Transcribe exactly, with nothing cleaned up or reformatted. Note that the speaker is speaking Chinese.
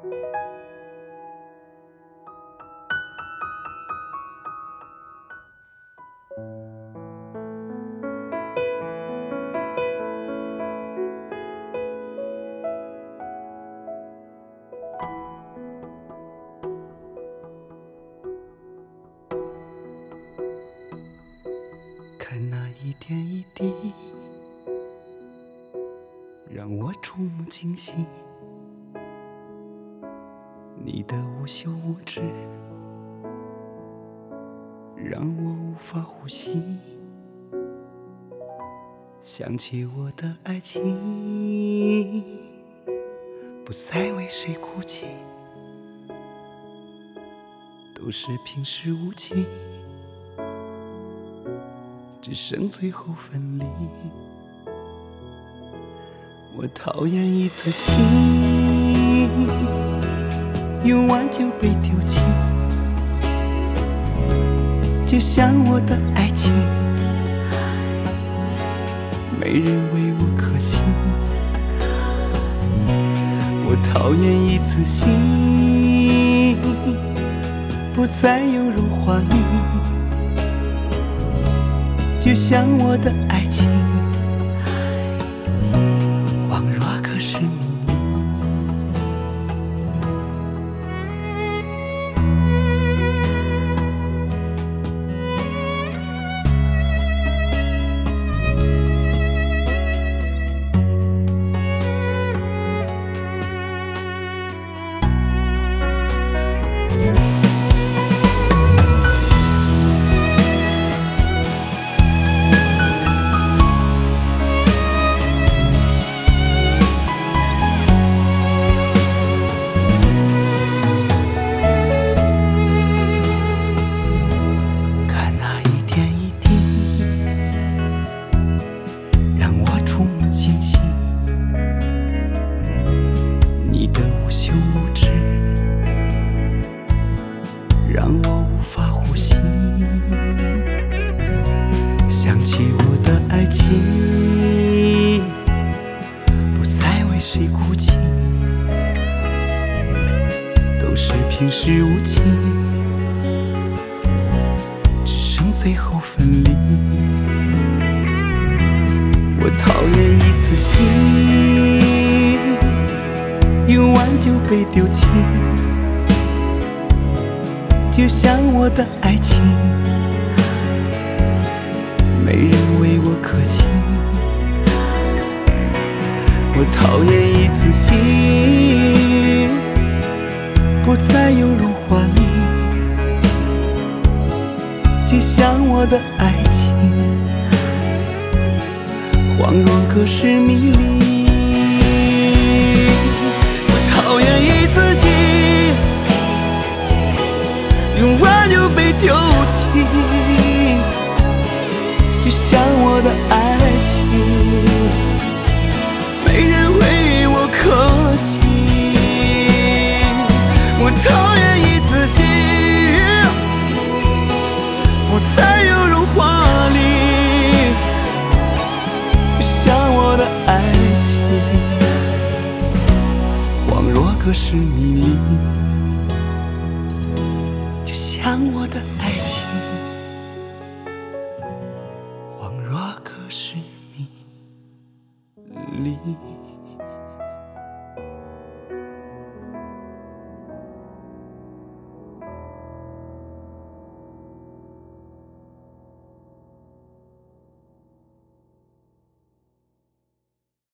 看那一点一滴，让我触目惊心。你的无休无止，让我无法呼吸。想起我的爱情，不再为谁哭泣，都是平时无奇，只剩最后分离。我讨厌一次心用完就被丢弃，就像我的爱情，没人为我可惜。我讨厌一次心不再有润滑力，就像我的爱情，恍若可是迷离。让我无法呼吸，想起我的爱情，不再为谁哭泣，都是平时无奇，只剩最后分离。我讨厌一次心用完就被丢弃，就像我的爱情，没人为我可惜。我讨厌一次心不再有润滑力，就像我的爱情，恍若隔世迷离。我讨厌一次心用完就被丢弃，就像我的爱情，没人为我可惜。我讨厌一次心不再有润滑力，就像我的爱情，恍若隔世迷离。像我的爱情。